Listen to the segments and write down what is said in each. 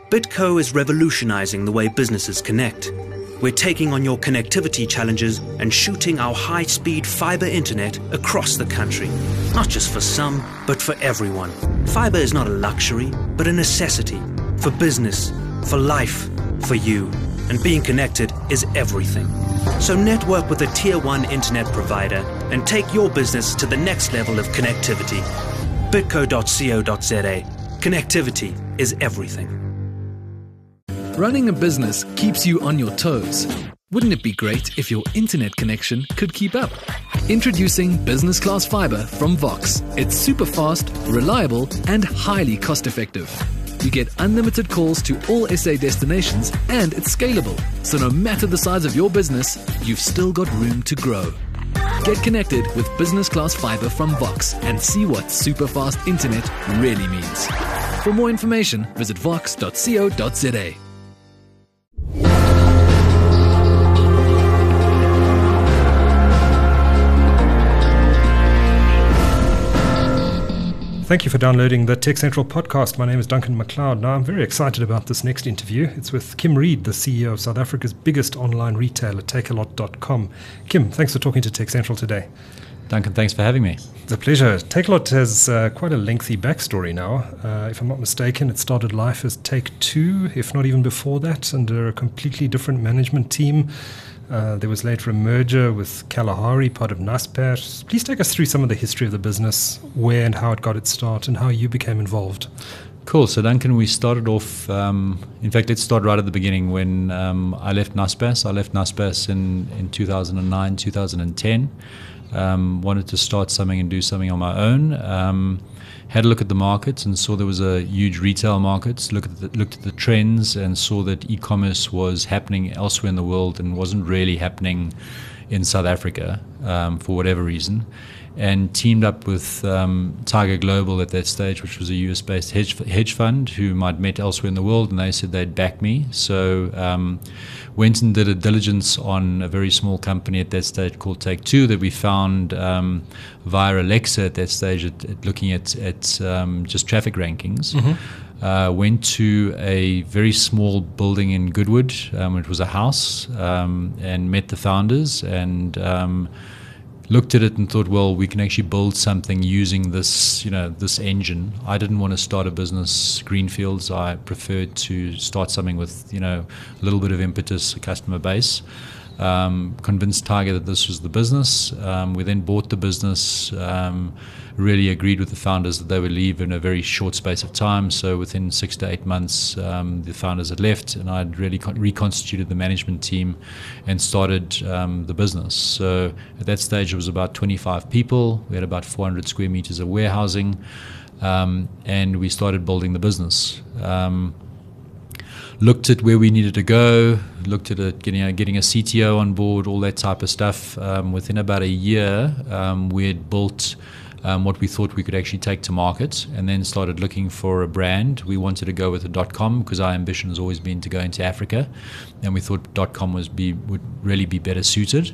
BitCo is revolutionizing the way businesses connect. We're taking on your connectivity challenges and shooting our high-speed fiber internet across the country. Not just for some, but for everyone. Fiber is not a luxury, but a necessity. For business, for life, for you. And being connected is everything. So network with a Tier 1 internet provider and take your business to the next level of connectivity. bitco.co.za. Connectivity is everything. Running a business keeps you on your toes. Wouldn't it be great if your internet connection could keep up? Introducing Business Class Fiber from Vox. It's super fast, reliable, and highly cost-effective. You get unlimited calls to all SA destinations, and it's scalable. So no matter the size of your business, you've still got room to grow. Get connected with Business Class Fiber from Vox and see what super fast internet really means. For more information, visit vox.co.za. Thank you for downloading the Tech Central podcast. My name is Duncan McLeod. Now, I'm very excited about this next interview. It's with Kim Reid, the CEO of South Africa's biggest online retailer, Takealot.com. Kim, thanks for talking to Tech Central today. Duncan, thanks for having me. It's a pleasure. Takealot has quite a lengthy backstory now. If I'm not mistaken, it started life as Take-Two, if not even before that, under a completely different management team. There was later a merger with Kalahari, part of Naspers. Please take us through some of the history of the business, where and how it got its start, and how you became involved. Cool. So, Duncan, we started off, in fact, let's start right at the beginning when I left Naspers. I left Naspers in 2009, 2010. Wanted to start something and do something on my own. Had a look at the markets and saw there was a huge retail market, looked at the trends and saw that e-commerce was happening elsewhere in the world and wasn't really happening in South Africa for whatever reason, and teamed up with Tiger Global at that stage, which was a US-based hedge fund whom I'd met elsewhere in the world, and they said they'd back me. So went and did a diligence on a very small company at that stage called Take-Two that we found via Alexa at that stage at looking at just traffic rankings. Mm-hmm. Went to a very small building in Goodwood. It was a house, and met the founders and looked at it and thought, well, we can actually build something using this, this engine. I didn't want to start a business greenfields. I preferred to start something with, a little bit of impetus, a customer base. Convinced Tiger that this was the business. We then bought the business, really agreed with the founders that they would leave in a very short space of time. So within 6 to 8 months, the founders had left, and I'd really reconstituted the management team and started the business. So at that stage, it was about 25 people. We had about 400 square meters of warehousing, and we started building the business. Looked at where we needed to go, looked at it, getting a CTO on board, all that type of stuff. Within about a year, we had built what we thought we could actually take to market, and then started looking for a brand. We wanted to go with a .com because our ambition has always been to go into Africa, and we thought .com would really be better suited.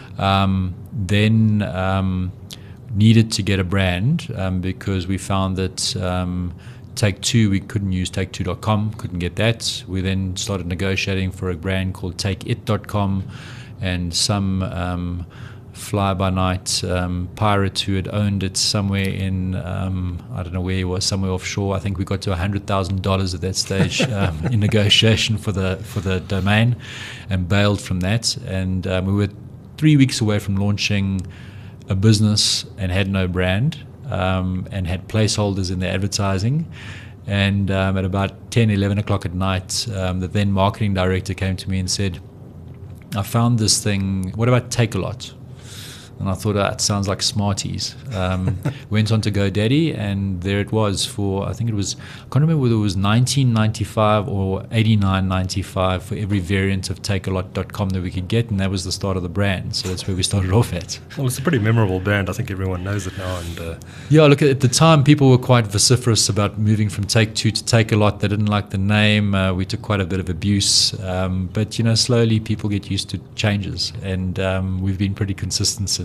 Then needed to get a brand because we found that Take-Two, we couldn't use Take-Two.com, couldn't get that. We then started negotiating for a brand called Take-It.com, and some fly-by-night pirate who had owned it somewhere in, I don't know where he was, somewhere offshore. I think we got to $100,000 at that stage in negotiation for the domain, and bailed from that. And we were 3 weeks away from launching a business and had no brand. And had placeholders in the advertising. And at about 10, 11 o'clock at night, the then marketing director came to me and said, I found this thing, what about Takealot? And I thought, that sounds like Smarties. Went on to GoDaddy, and there it was for, I think it was, I can't remember whether it was $19.95 or $89.95 for every variant of Takealot.com that we could get, and that was the start of the brand. So that's where we started off at. Well, it's a pretty memorable brand. I think everyone knows it now. And yeah, look, at the time, people were quite vociferous about moving from Take-Two to Takealot. They didn't like the name. We took quite a bit of abuse. But, slowly people get used to changes, and we've been pretty consistent since.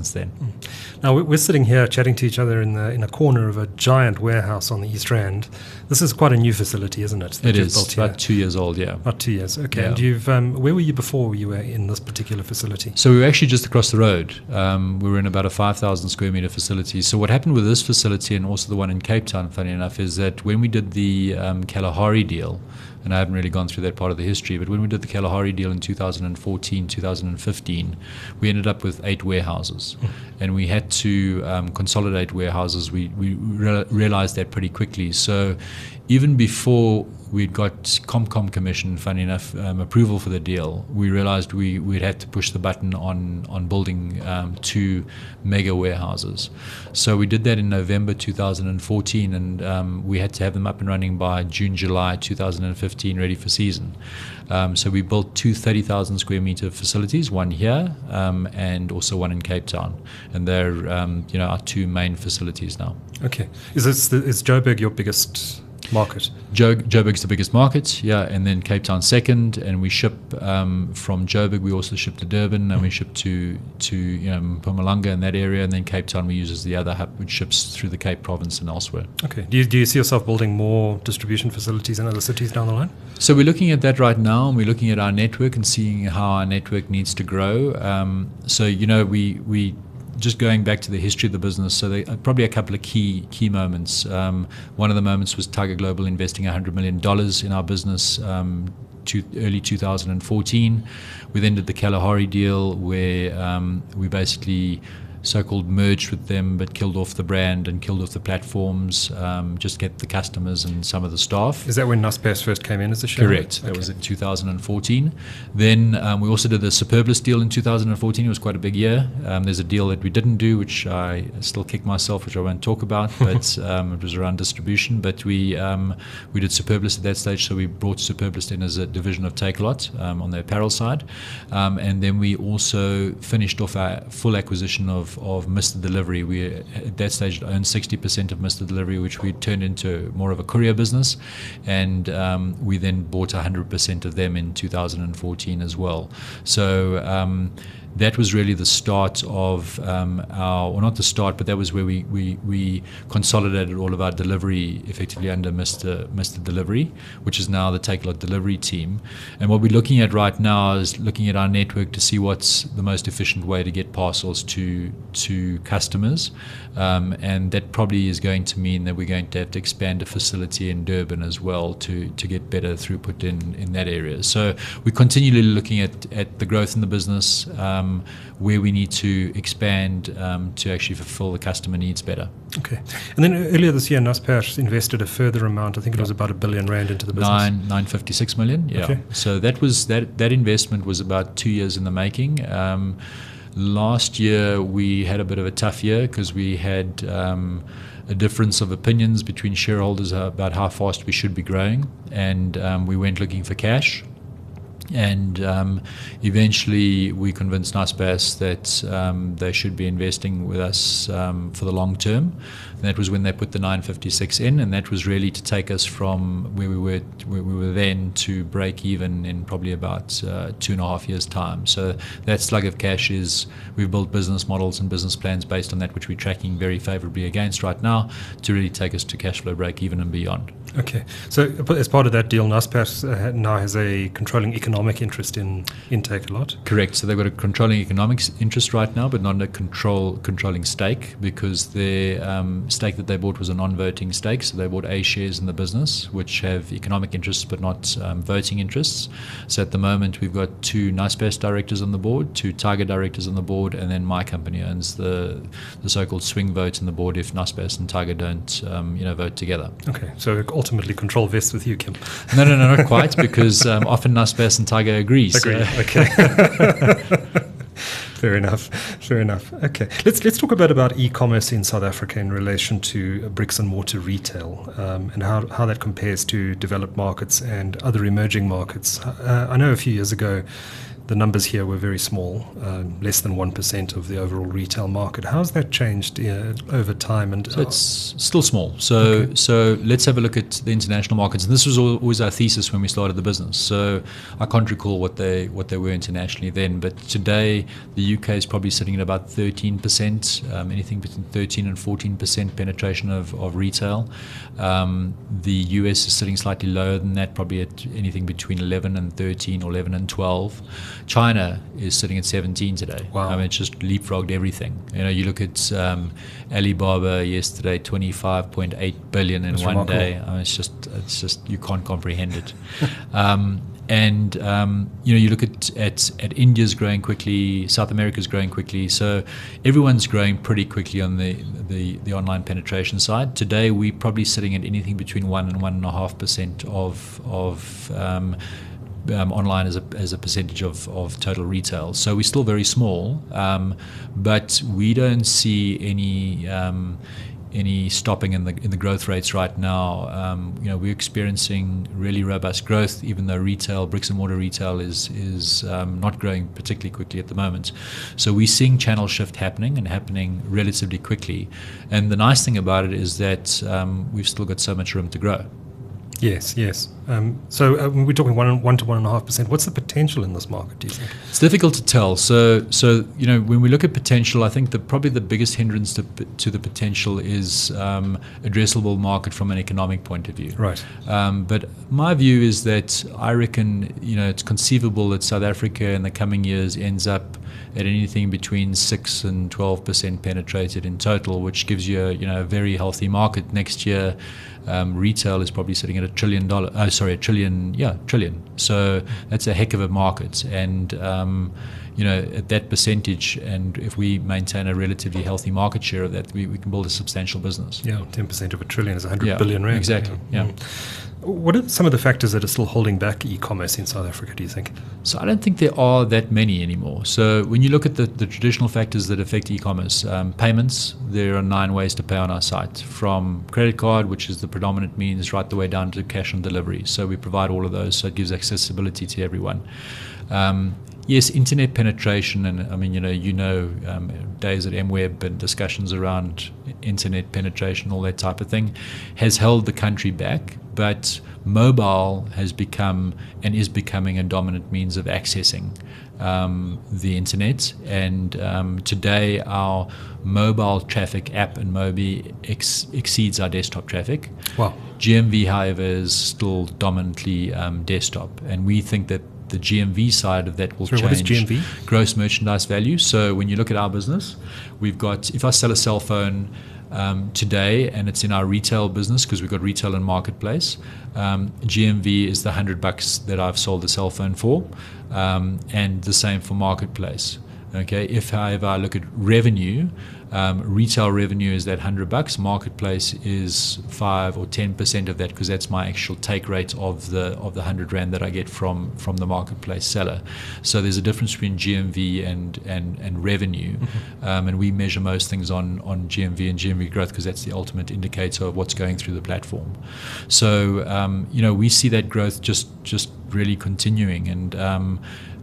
since then. Now, we're sitting here chatting to each other in a corner of a giant warehouse on the East Rand. This is quite a new facility, isn't it? It is, about 2 years old, yeah. About 2 years, okay. Yeah. And you've, where were you before you were in this particular facility? So we were actually just across the road. We were in about a 5,000 square meter facility. So what happened with this facility and also the one in Cape Town, funny enough, is that when we did the Kalahari deal, and I haven't really gone through that part of the history, but when we did the Kalahari deal in 2014, 2015, we ended up with 8 warehouses. And we had to consolidate warehouses. We realized that pretty quickly. So even before we'd got Comcom Commission, funny enough, approval for the deal, we realized we'd have to push the button on building 2 mega warehouses. So we did that in November 2014, and we had to have them up and running by June, July 2015, ready for season. So we built 2 30,000 square meter facilities, one here and also one in Cape Town. And they're our 2 main facilities now. Okay. Is Joburg your biggest market? Joburg's the biggest market, yeah, and then Cape Town second, and we ship from Joburg. We also ship to Durban, and we ship to Mpumalanga in that area, and then Cape Town we use as the other hub, which ships through the Cape Province and elsewhere. Okay. Do you see yourself building more distribution facilities in other cities down the line? So we're looking at that right now, and we're looking at our network and seeing how our network needs to grow. We just going back to the history of the business, so there are probably a couple of key moments. One of the moments was Tiger Global investing $100 million in our business early 2014. We then did the Kalahari deal where we basically so-called merged with them but killed off the brand and killed off the platforms, just get the customers and some of the staff. Is that when Naspers first came in as a shareholder? Correct. That was in 2014. Then we also did the Superblis deal in 2014. It was quite a big year. There's a deal that we didn't do, which I still kick myself, which I won't talk about, but it was around distribution. But we did Superblis at that stage, so we brought Superblis in as a division of Takealot on the apparel side. And then we also finished off our full acquisition of Mr. Delivery. We at that stage owned 60% of Mr. Delivery, which we turned into more of a courier business, and we then bought 100% of them in 2014 as well. So that was really the start of not the start, but that was where we consolidated all of our delivery effectively under Mr. Delivery, which is now the Takealot Delivery team. And what we're looking at right now is looking at our network to see what's the most efficient way to get parcels to customers. And that probably is going to mean that we're going to have to expand a facility in Durban as well to get better throughput in that area. So we're continually looking at the growth in the business, where we need to expand to actually fulfill the customer needs better. Okay. And then earlier this year, Naspers invested a further amount, I think it was about R1 billion into the business. 956 million, yeah. Okay. So that investment was about 2 years in the making. Last year we had a bit of a tough year because we had a difference of opinions between shareholders about how fast we should be growing, and we went looking for cash. And eventually we convinced Naspers that they should be investing with us for the long term. And that was when they put the 956 in, and that was really to take us from where we were then to break even in probably about 2.5 years' time. So that slug of cash is, we've built business models and business plans based on that, which we're tracking very favorably against right now to really take us to cash flow break even and beyond. Okay. So as part of that deal, Naspers now has a controlling economic interest in Takealot? Correct. So they've got a controlling economics interest right now, but not a controlling stake, because their stake that they bought was a non-voting stake. So they bought A shares in the business, which have economic interests but not voting interests. So at the moment, we've got 2 Naspers directors on the board, 2 Tiger directors on the board, and then my company owns the so-called swing vote in the board if Naspers and Tiger don't vote together. Okay. So ultimately control vests with you, Kim. No, not quite, because often Naspers and Tiger agree. Okay. Fair enough. Okay. Let's talk a bit about e-commerce in South Africa in relation to bricks and mortar retail, and how that compares to developed markets and other emerging markets. I know a few years ago the numbers here were very small, less than 1% of the overall retail market. How's that changed over time? And so it's still small. So let's have a look at the international markets. And this was always our thesis when we started the business. So I can't recall what they were internationally then, but today the UK is probably sitting at about 13%, anything between 13 and 14% penetration of retail. The US is sitting slightly lower than that, probably at anything between 11 and 13 or 11 and 12. China is sitting at 17 today. Wow. I mean, it's just leapfrogged everything. You look at Alibaba yesterday, 25.8 billion in That's one remarkable. day. I mean, it's just you can't comprehend it. You look at India's growing quickly, South America's growing quickly, so everyone's growing pretty quickly on the online penetration side. Today, we're probably sitting at anything between 1 and 1.5% of online as a percentage of total retail. So we're still very small, but we don't see any stopping in the growth rates right now. We're experiencing really robust growth, even though bricks and mortar retail is not growing particularly quickly at the moment. So we're seeing channel shift happening relatively quickly. And the nice thing about it is that we've still got so much room to grow. Yes. So we're talking 1 to 1.5%. What's the potential in this market, do you think? It's difficult to tell. So when we look at potential, I think probably the biggest hindrance to the potential is addressable market from an economic point of view. Right. But my view is that I reckon it's conceivable that South Africa in the coming years ends up at anything between 6 and 12% penetrated in total, which gives you a very healthy market. Next year, retail is probably sitting at $1 trillion. Trillion. So that's a heck of a market. And at that percentage, and if we maintain a relatively healthy market share of that, we can build a substantial business. Yeah, 10% of $1 trillion is 100 billion rand. Exactly. Yeah. What are some of the factors that are still holding back e-commerce in South Africa, do you think? So I don't think there are that many anymore. So when you look at the traditional factors that affect e-commerce, payments, there are 9 ways to pay on our site, from credit card, which is the predominant means, right the way down to cash on delivery. So we provide all of those, so it gives accessibility to everyone. Yes, internet penetration, and I mean, days at MWeb and discussions around internet penetration, all that type of thing, has held the country back. But mobile has become and is becoming a dominant means of accessing the internet. And today, our mobile traffic, app and Mobi, exceeds our desktop traffic. Wow. GMV, however, is still dominantly desktop, and we think that the GMV side of that will change. What is GMV? Gross merchandise value. So when you look at our business, we've got, if I sell a cell phone today and it's in our retail business, because we've got retail and marketplace, GMV is the $100 that I've sold the cell phone for, and the same for marketplace. Okay. If, however, I look at revenue, retail revenue is that $100. Marketplace is 5 or 10% of that, because that's my actual take rate of the 100 rand that I get from the marketplace seller. So there's a difference between GMV and revenue, and we measure most things on GMV and GMV growth, because that's the ultimate indicator of what's going through the platform. So we see that growth just really continuing, and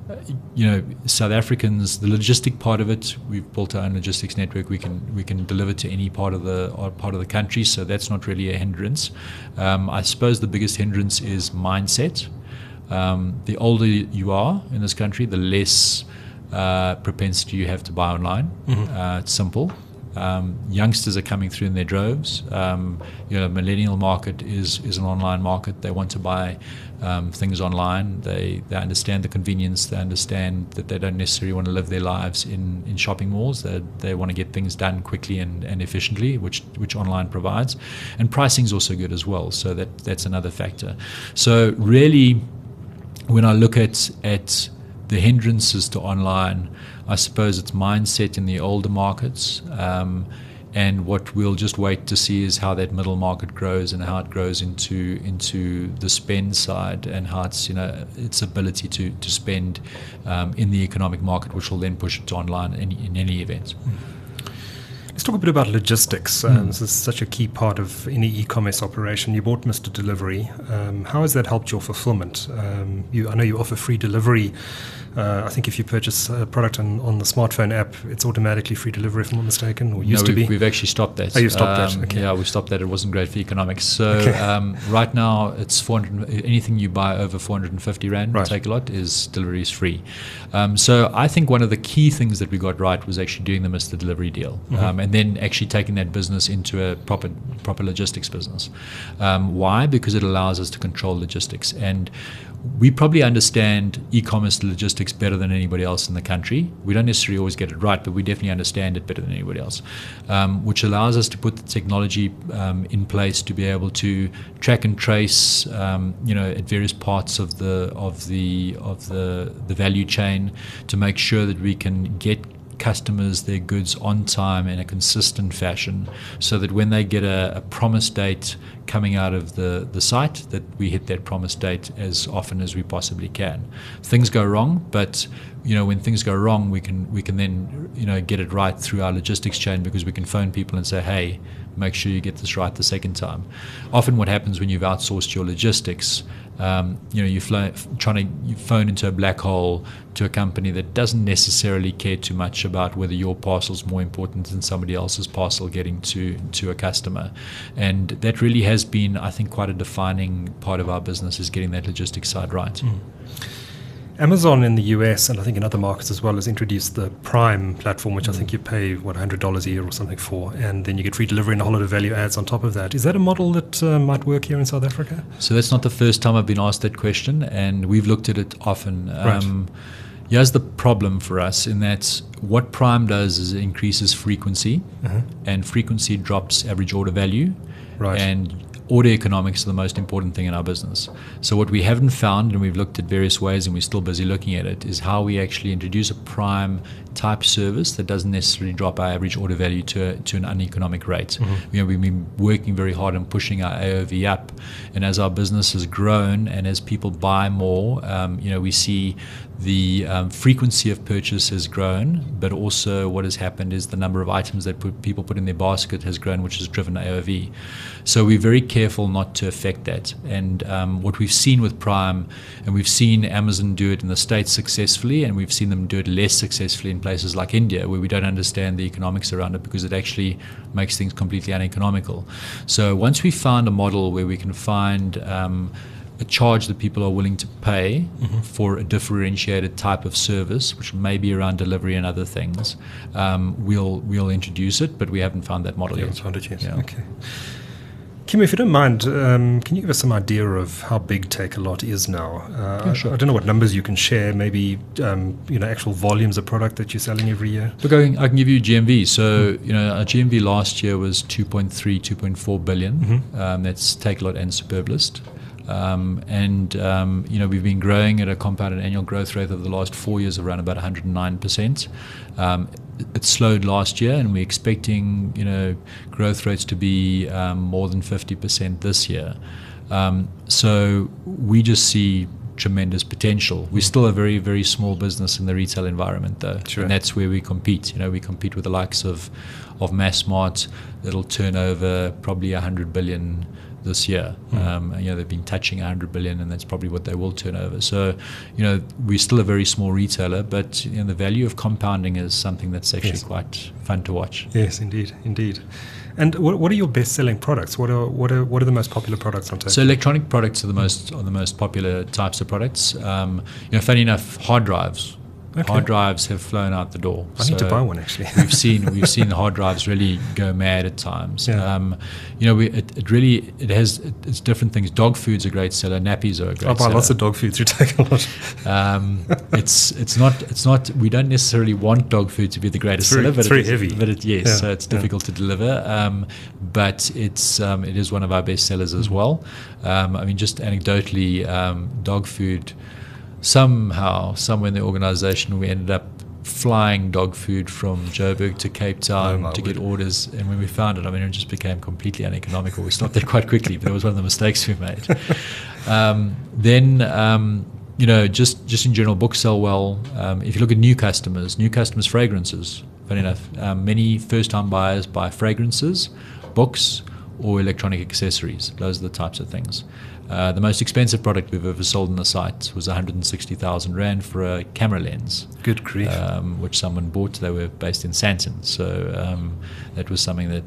South Africans, the logistic part of it, we've built our own logistics network. We can deliver to any part of the country, so that's not really a hindrance. I suppose the biggest hindrance is mindset. The older you are in this country, the less propensity you have to buy online. It's simple. Youngsters are coming through in their droves. The millennial market is an online market. They want to buy things online. They understand the convenience. They understand that they don't necessarily want to live their lives in shopping malls. They want to get things done quickly and efficiently, which online provides. And pricing is also good as well. So that's another factor. So really, when I look at the hindrances to online, I suppose it's mindset in the older markets, and what we'll just wait to see is how that middle market grows and how it grows into the spend side, and how its ability to spend in the economic market, which will then push it to online in any event. Let's talk a bit about logistics. This is such a key part of any e-commerce operation. You bought Mr. Delivery. How has that helped your fulfillment? I know you offer free delivery. I think if you purchase a product on the smartphone app, it's automatically free delivery, if I'm not mistaken, or used to be. We've actually stopped that. Oh, you stopped that? Okay. Yeah, we stopped that. It wasn't great for economics. So right now, it's 400. Anything you buy over 450 Rand, Right. take a lot, is delivery is free. So I think one of the key things that we got right was actually doing the Mr. Delivery deal, and then actually taking that business into a proper logistics business. Why? Because it allows us to control logistics, and we probably understand e-commerce logistics better than anybody else in the country. We don't necessarily always get it right, but we definitely understand it better than anybody else, which allows us to put the technology in place to be able to track and trace, at various parts of the value chain, to make sure that we can get customers their goods on time in a consistent fashion, so that when they get a promise date coming out of the site, that we hit that promise date as often as we possibly can. Things go wrong, but when things go wrong, we can then get it right through our logistics chain, because we can phone people and say, hey, make sure you get this right the second time. Often what happens when you've outsourced your logistics, you phone into a black hole to a company that doesn't necessarily care too much about whether your parcel's more important than somebody else's parcel getting to a customer. And that really has been, I think, quite a defining part of our business, is getting that logistics side right. Amazon in the US, and I think in other markets as well, has introduced the Prime platform, which I think you pay, $100 a year or something for, and then you get free delivery and a whole lot of value adds on top of that. Is that a model that might work here in South Africa? So that's not the first time I've been asked that question, and we've looked at it often. Right. Here's the problem for us, in that what Prime does is it increases frequency, and frequency drops average order value. Right. And order economics are the most important thing in our business. So what we haven't found, and we've looked at various ways and we're still busy looking at it, is how we actually introduce a Prime type service that doesn't necessarily drop our average order value to an uneconomic rate. We've been working very hard on pushing our AOV up, and as our business has grown and as people buy more, we see the frequency of purchase has grown, but also what has happened is the number of items that people put in their basket has grown, which has driven AOV. So we're very careful not to affect that. And what we've seen with Prime, and we've seen Amazon do it in the States successfully, and we've seen them do it less successfully in places like India, where we don't understand the economics around it, because it actually makes things completely uneconomical. So once we found a model where we can find a charge that people are willing to pay for a differentiated type of service, which may be around delivery and other things, we'll introduce it, but we haven't found that model yet. Found it yet. Yeah. Okay. Kim, if you don't mind, can you give us some idea of how big Takealot is now? Sure. I don't know what numbers you can share, maybe actual volumes of product that you're selling every year. Look, I can give you GMV. So, our GMV last year was 2.4 billion. That's Takealot and Superbalist. We've been growing at a compounded annual growth rate over the last 4 years of around about 109%. It slowed last year, and we're expecting growth rates to be more than 50% this year. So we just see tremendous potential. We're still a very, very small business in the retail environment, though. Sure. And that's where we compete. We compete with the likes of Massmart that'll turn over probably 100 billion this year. They've been touching 100 billion, and that's probably what they will turn over. So, we're still a very small retailer, but the value of compounding is something that's actually quite fun to watch. Yes, indeed. And what are your best-selling products? What are the most popular products on Takealot? So electronic products are the most popular types of products. Funny enough, hard drives. Okay. Hard drives have flown out the door. I need to buy one, actually. we've seen the hard drives really go mad at times. Yeah. It has different things. Dog food's a great seller. Nappies are a great seller. I buy lots of dog food through Takealot. It's not. We don't necessarily want dog food to be the greatest seller, but it's very heavy. So it's difficult to deliver. But it is one of our best sellers as well. Just anecdotally, dog food. Somehow, somewhere in the organization, we ended up flying dog food from Joburg to Cape Town to get orders. And when we found it, it just became completely uneconomical. We stopped there quite quickly, but it was one of the mistakes we made. Just in general, books sell well. If you look at new customers, fragrances funny enough. Many first-time buyers buy fragrances, books, or electronic accessories. Those are the types of things. The most expensive product we've ever sold on the site was 160,000 Rand for a camera lens. Good grief. Which someone bought. They were based in Sandton. So that was something that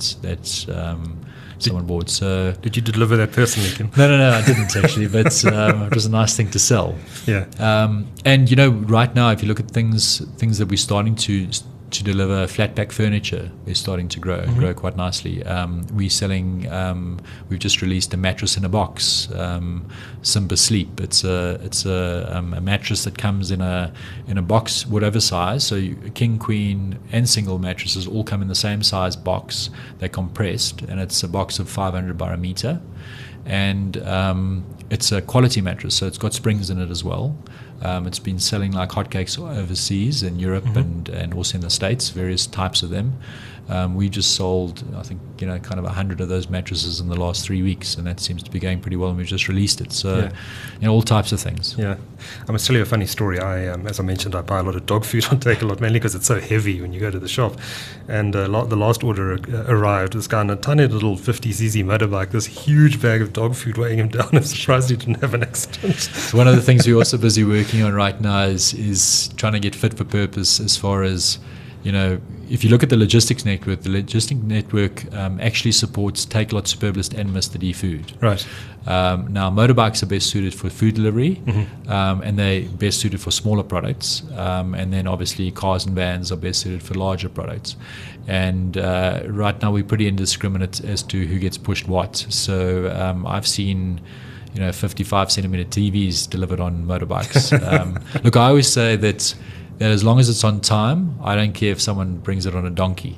someone bought. So did you deliver that personally, Kim? No, I didn't actually, but it was a nice thing to sell. Yeah. And right now, if you look at things that we're starting to deliver, flat pack furniture is starting to grow quite nicely. We're selling. We've just released a mattress in a box, Simba Sleep. It's a mattress that comes in a box, whatever size. So king, queen, and single mattresses all come in the same size box. They're compressed, and it's a box of 500 by a meter, and it's a quality mattress. So it's got springs in it as well. It's been selling like hotcakes overseas in Europe and also in the States, various types of them. We just sold, I think, kind of 100 of those mattresses in the last 3 weeks, and that seems to be going pretty well, and we've just released it. So, all types of things. Yeah. I must tell you a funny story. As I mentioned, I buy a lot of dog food on Takealot, mainly because it's so heavy when you go to the shop. And the last order arrived, this guy on a tiny little 50cc motorbike, this huge bag of dog food weighing him down. I'm surprised he didn't have an accident. So one of the things we're also busy working on right now is trying to get fit for purpose as far as, if you look at the logistics network, actually supports Takealot, Superbalist, and Mr. D Food. Right. Now, motorbikes are best suited for food delivery, and they're best suited for smaller products. And then, obviously, cars and vans are best suited for larger products. And right now, we're pretty indiscriminate as to who gets pushed what. So I've seen 55 centimeter TVs delivered on motorbikes. Look, I always say that as long as it's on time, I don't care if someone brings it on a donkey.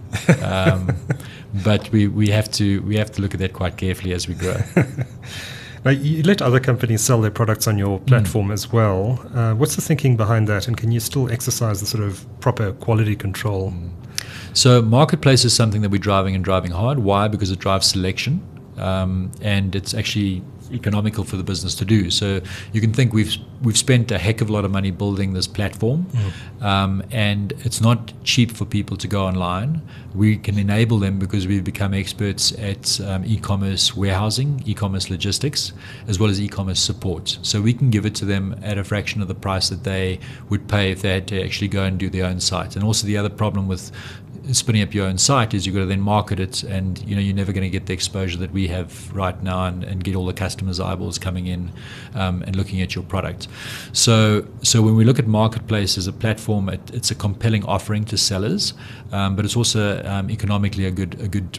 But we have to look at that quite carefully as we grow. Now, you let other companies sell their products on your platform as well. What's the thinking behind that, and can you still exercise the sort of proper quality control? So marketplace is something that we're driving hard. Why? Because it drives selection, and it's actually economical for the business to do. So you can think we've spent a heck of a lot of money building this platform, and it's not cheap for people to go online. We can enable them because we've become experts at e-commerce warehousing, e-commerce logistics, as well as e-commerce support. So we can give it to them at a fraction of the price that they would pay if they had to actually go and do their own site. And also the other problem with spinning up your own site is you've got to then market it, and you're never going to get the exposure that we have right now and get all the customers' eyeballs coming in and looking at your product. So when we look at marketplace as a platform, it's a compelling offering to sellers, but it's also economically a good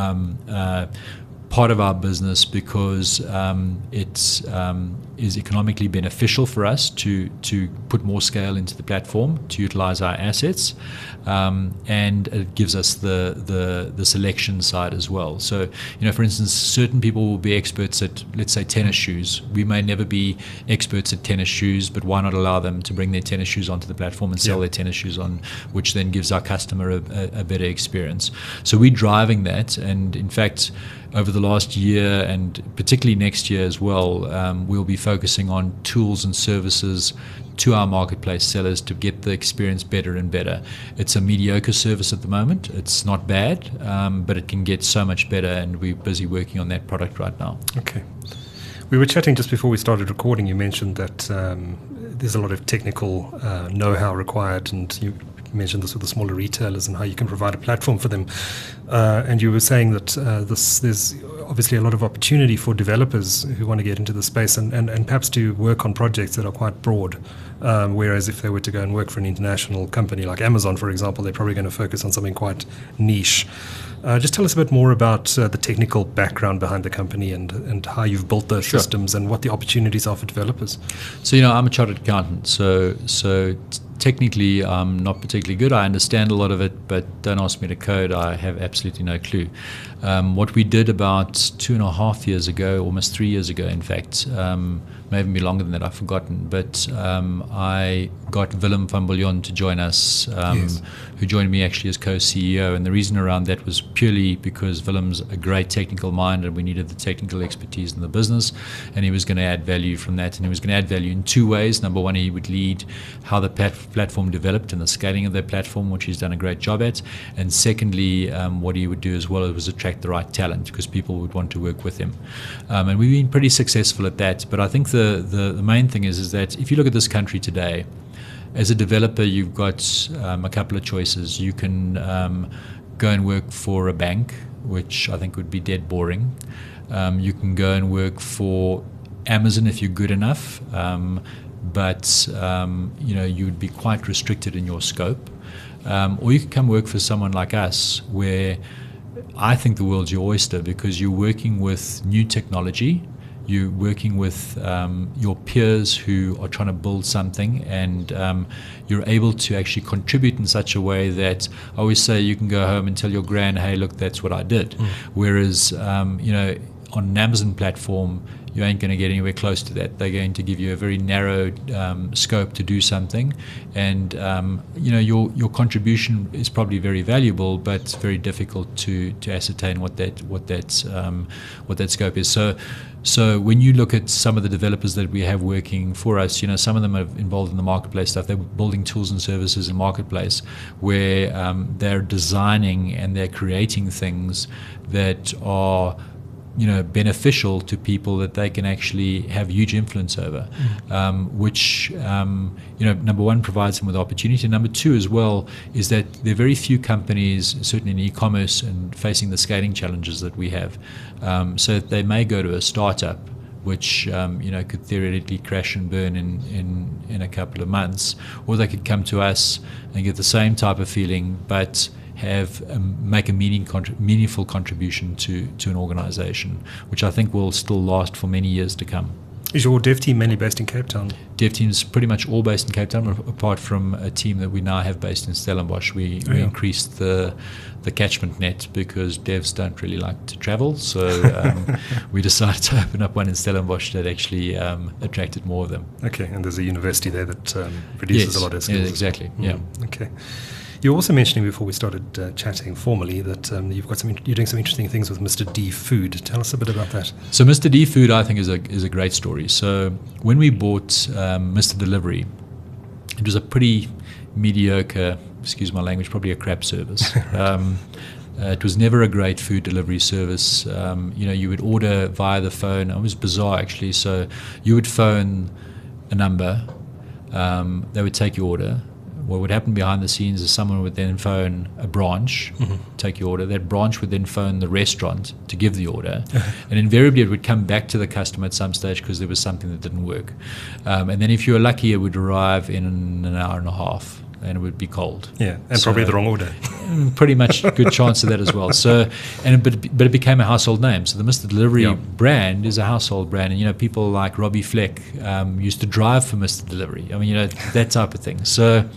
part of our business because it is economically beneficial for us to put more scale into the platform, to utilize our assets, and it gives us the selection side as well. So, for instance, certain people will be experts at, let's say, tennis shoes. We may never be experts at tennis shoes, but why not allow them to bring their tennis shoes onto the platform and sell their tennis shoes on, which then gives our customer a better experience. So we're driving that, and in fact, over the last year and particularly next year as well, we'll be focusing on tools and services to our marketplace sellers to get the experience better and better. It's a mediocre service at the moment. It's not bad, but it can get so much better, and we're busy working on that product right now. Okay. We were chatting just before we started recording. You mentioned that there's a lot of technical know-how required, and you mentioned this with the smaller retailers and how you can provide a platform for them. And you were saying that there's obviously a lot of opportunity for developers who want to get into the space and perhaps to work on projects that are quite broad. Whereas if they were to go and work for an international company like Amazon, for example, they're probably going to focus on something quite niche. Just tell us a bit more about the technical background behind the company and how you've built those systems and what the opportunities are for developers. So, I'm a chartered accountant, so technically I'm not particularly good. I understand a lot of it, but don't ask me to code. I have absolutely no clue. What we did about 2.5 years ago, almost 3 years ago, in fact, may even be longer than that, I've forgotten. But I got Willem van Biljon to join us, who joined me actually as co-CEO. And the reason around that was purely because Willem's a great technical mind, and we needed the technical expertise in the business, and he was going to add value from that. And he was going to add value in two ways. Number one, he would lead how the platform developed and the scaling of their platform, which he's done a great job at. And secondly, what he would do as well was attract the right talent, because people would want to work with him. And we've been pretty successful at that. But I think the main thing is that if you look at this country today, as a developer, you've got a couple of choices. You can go and work for a bank, which I think would be dead boring. You can go and work for Amazon if you're good enough, but you would be quite restricted in your scope. Or you can come work for someone like us, where I think the world's your oyster, because you're working with new technology. You're working with your peers who are trying to build something, and you're able to actually contribute in such a way that I always say you can go home and tell your gran, hey, look, that's what I did. Whereas, on an Amazon platform, you ain't going to get anywhere close to that. They're going to give you a very narrow scope to do something, and your contribution is probably very valuable, but it's very difficult to ascertain what that scope is. So when you look at some of the developers that we have working for us, some of them are involved in the marketplace stuff. They're building tools and services in marketplace, where they're designing and they're creating things that are beneficial to people that they can actually have huge influence over, which, number one, provides them with opportunity. Number two as well is that there are very few companies, certainly in e-commerce and facing the scaling challenges that we have. So they may go to a startup, which could theoretically crash and burn in a couple of months, or they could come to us and get the same type of feeling, but make a meaningful contribution to an organization, which I think will still last for many years to come. Is your dev team mainly based in Cape Town? Dev team's pretty much all based in Cape Town, apart from a team that we now have based in Stellenbosch. We increased the catchment net because devs don't really like to travel, so we decided to open up one in Stellenbosch that actually attracted more of them. Okay, and there's a university there that produces a lot of skills. Yes, exactly. Yeah. Okay. You were also mentioning before we started chatting formally that you're doing some interesting things with Mr. D Food. Tell us a bit about that. So Mr. D Food, I think, is a great story. So when we bought Mr. Delivery, it was a pretty mediocre, excuse my language, probably a crap service. It was never a great food delivery service. You would order via the phone. It was bizarre, actually. So you would phone a number. They would take your order. What would happen behind the scenes is someone would then phone a branch, take your order. That branch would then phone the restaurant to give the order. And invariably it would come back to the customer at some stage because there was something that didn't work. And then if you were lucky, it would arrive in an hour and a half, and it would be cold. Yeah, and probably the wrong order. Pretty much a good chance of that as well. So, but it became a household name. So the Mr. Delivery brand is a household brand, and people like Robbie Fleck used to drive for Mr. Delivery. I mean, that type of thing.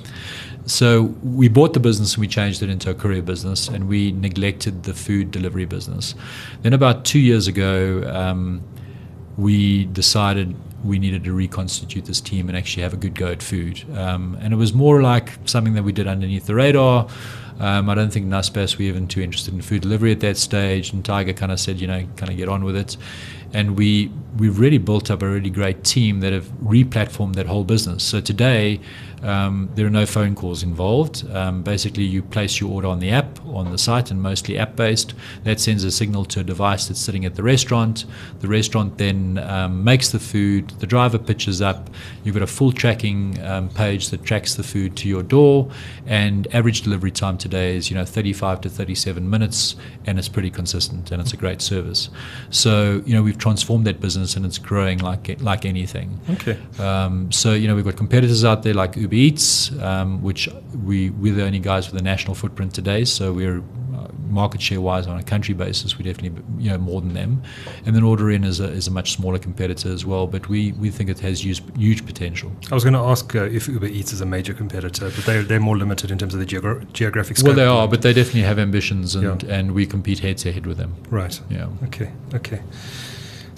So we bought the business and we changed it into a courier business, and we neglected the food delivery business. Then about 2 years ago, we decided we needed to reconstitute this team and actually have a good go at food. And it was more like something that we did underneath the radar. I don't think Naspers were even too interested in food delivery at that stage, and Tiger kind of said, kind of get on with it. And we've really built up a really great team that have re-platformed that whole business. So today, there are no phone calls involved. Basically, you place your order on the app, on the site, and mostly app-based. That sends a signal to a device that's sitting at the restaurant. The restaurant then makes the food. The driver pitches up. You've got a full tracking page that tracks the food to your door. And average delivery time today is 35 to 37 minutes, and it's pretty consistent, and it's a great service. So we've transformed that business, and it's growing like anything. Okay. So we've got competitors out there like Uber Eats, which we're the only guys with a national footprint today. So we're market share wise on a country basis, we definitely more than them. And then Order-In is a much smaller competitor as well, but we think it has huge potential. I was going to ask if Uber Eats is a major competitor, but they're more limited in terms of the geographic scope. Well, they are, but they definitely have ambitions, and we compete head to head with them. Right. Yeah. Okay.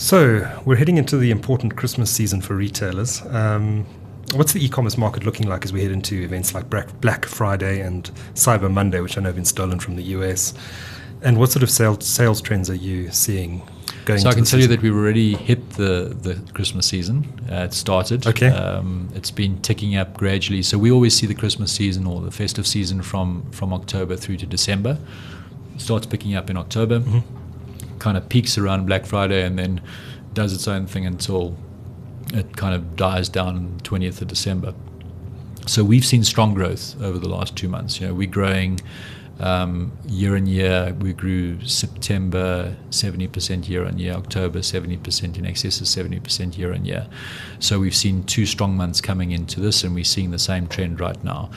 So we're heading into the important Christmas season for retailers. What's the e-commerce market looking like as we head into events like Black Friday and Cyber Monday, which I know have been stolen from the US? And what sort of sales trends are you seeing going into the season? So I can tell you that we've already hit the Christmas season. It started. Okay. It's been ticking up gradually. So we always see the Christmas season or the festive season from October through to December. It starts picking up in October. Mm-hmm. Kind of peaks around Black Friday and then does its own thing until it kind of dies down on the 20th of December. So we've seen strong growth over the last 2 months. We're growing year on year. We grew September 70% year on year, October 70%, in excess of 70% year on year. So we've seen 2 strong months coming into this, and we're seeing the same trend right now.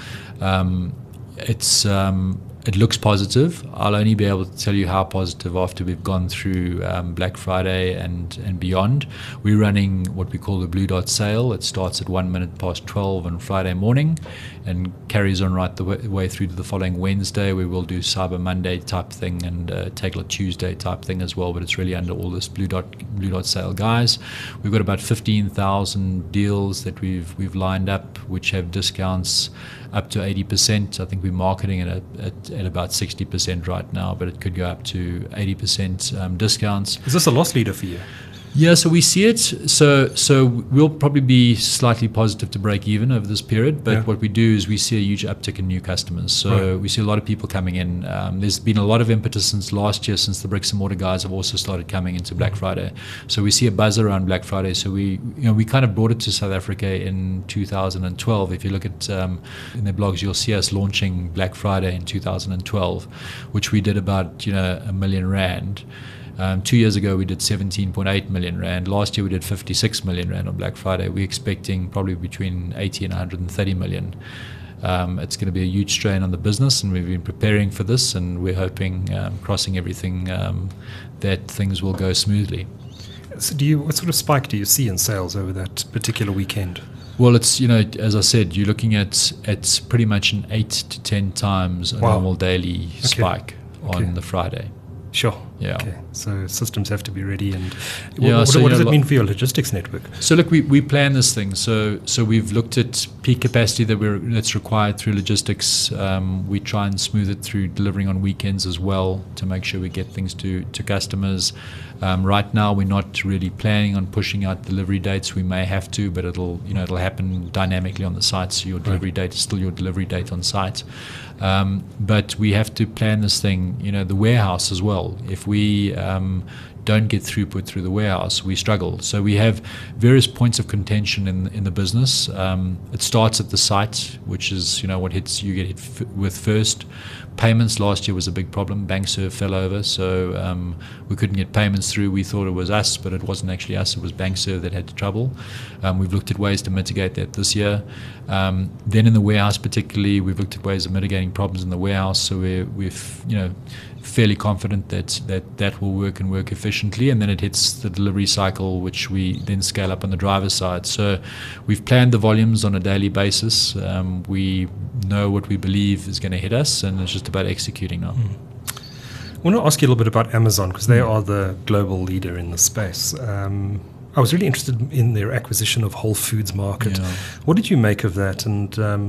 It looks positive. I'll only be able to tell you how positive after we've gone through Black Friday and beyond. We're running what we call the Blue Dot sale. It starts at 12:01 on Friday morning and carries on right the way through to the following Wednesday. We will do Cyber Monday type thing and Takeout Tuesday type thing as well, but it's really under all this Blue Dot sale, guys. We've got about 15,000 deals that we've lined up, which have discounts up to 80%. I think we're marketing it at about 60% right now, but it could go up to 80% discounts. Is this a loss leader for you? Yeah, so we see it. So we'll probably be slightly positive to break even over this period. But what we do is we see a huge uptick in new customers. So we see a lot of people coming in. There's been a lot of impetus since last year, since the bricks and mortar guys have also started coming into Black Friday. So we see a buzz around Black Friday. So we kind of brought it to South Africa in 2012. If you look at in their blogs, you'll see us launching Black Friday in 2012, which we did about R1 million. 2 years ago, we did 17.8 million rand. Last year, we did 56 million rand on Black Friday. We're expecting probably between 80 and 130 million. It's going to be a huge strain on the business, and we've been preparing for this, and we're hoping, crossing everything, that things will go smoothly. So what sort of spike do you see in sales over that particular weekend? Well, it's, as I said, you're looking at pretty much an 8 to 10 times a normal daily spike on the Friday. Sure. Yeah. Okay. So systems have to be ready. And what does it mean for your logistics network? So look, we plan this thing. So we've looked at peak capacity that's required through logistics. We try and smooth it through delivering on weekends as well to make sure we get things to customers. Right now, we're not really planning on pushing out delivery dates. We may have to, but it'll happen dynamically on the site. So your delivery date is still your delivery date on site. But we have to plan this thing, the warehouse as well. If we don't get throughput through the warehouse, we struggle. So we have various points of contention in the business. It starts at the site, which is what you get hit with first. Payments last year was a big problem. Bankserv fell over, so we couldn't get payments through. We thought it was us, but it wasn't actually us. It was Bankserv that had trouble. We've looked at ways to mitigate that this year. Then in the warehouse particularly, we've looked at ways of mitigating problems in the warehouse. So we're fairly confident that will work and work efficiently, and then it hits the delivery cycle, which we then scale up on the driver's side. So we've planned the volumes on a daily basis. We know what we believe is going to hit us, and it's just about executing now. I want to ask you a little bit about Amazon, because they are the global leader in the space. I was really interested in their acquisition of Whole Foods Market. Yeah. What did you make of that, and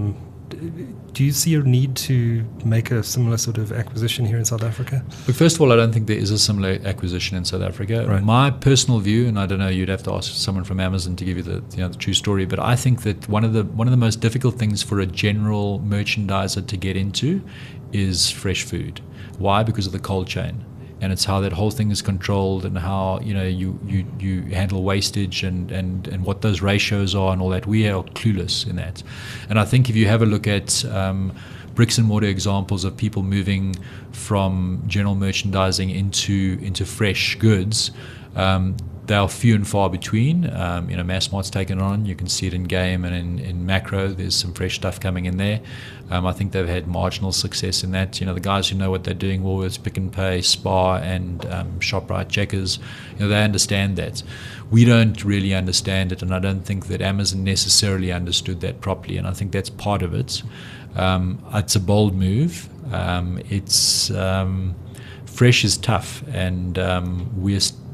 do you see a need to make a similar sort of acquisition here in South Africa? But first of all, I don't think there is a similar acquisition in South Africa. Right. My personal view, and I don't know, you'd have to ask someone from Amazon to give you the true story, but I think that one of the most difficult things for a general merchandiser to get into is fresh food. Why? Because of the cold chain. And it's how that whole thing is controlled, and how you handle wastage and what those ratios are and all that. We are clueless in that. And I think if you have a look at bricks and mortar examples of people moving from general merchandising into fresh goods, they are few and far between. Massmart's taken on. You can see it in Game and in Macro. There's some fresh stuff coming in there. I think they've had marginal success in that. The guys who know what they're doing, Woolworths, Pick n Pay, Spar, and Shoprite, Checkers, they understand that. We don't really understand it, and I don't think that Amazon necessarily understood that properly, and I think that's part of it. It's a bold move. Fresh is tough, and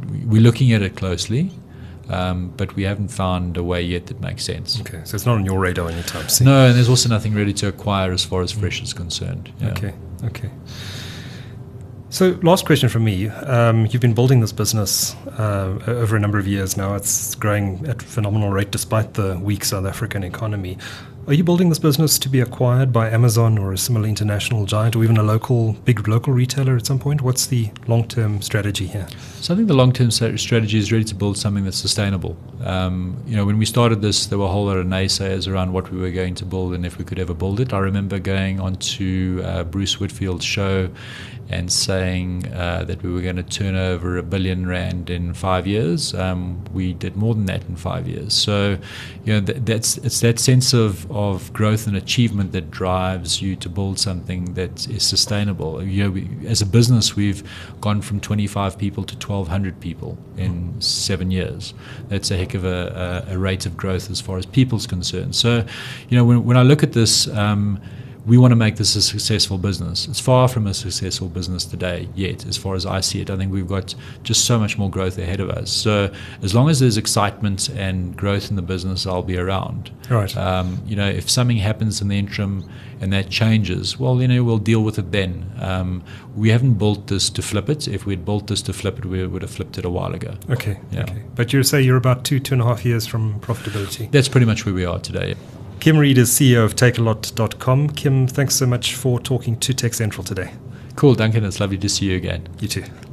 we're looking at it closely. But we haven't found a way yet that makes sense. Okay, so it's not on your radar anytime soon. No, and there's also nothing really to acquire as far as fresh is concerned. Yeah. Okay. So last question from me. You've been building this business over a number of years now. It's growing at a phenomenal rate despite the weak South African economy. Are you building this business to be acquired by Amazon or a similar international giant or even a big local retailer at some point? What's the long-term strategy here? So I think the long-term strategy is really to build something that's sustainable. When we started this, there were a whole lot of naysayers around what we were going to build and if we could ever build it. I remember going on to Bruce Whitfield's show and saying that we were going to turn over R1 billion in 5 years. We did more than that in 5 years. So, it's that sense of growth and achievement that drives you to build something that is sustainable. As a business, we've gone from 25 people to 1,200 people in 7 years. That's a heck of a rate of growth as far as people's concerned. So, when I look at this, we want to make this a successful business. It's far from a successful business today yet, as far as I see it. I think we've got just so much more growth ahead of us. So as long as there's excitement and growth in the business, I'll be around. Right. If something happens in the interim and that changes, well, we'll deal with it then. We haven't built this to flip it. If we'd built this to flip it, we would have flipped it a while ago. Okay. Yeah. Okay. But you say you're about 2.5 years from profitability. That's pretty much where we are today. Kim Reid is CEO of Takealot.com. Kim, thanks so much for talking to Tech Central today. Cool, Duncan. It's lovely to see you again. You too.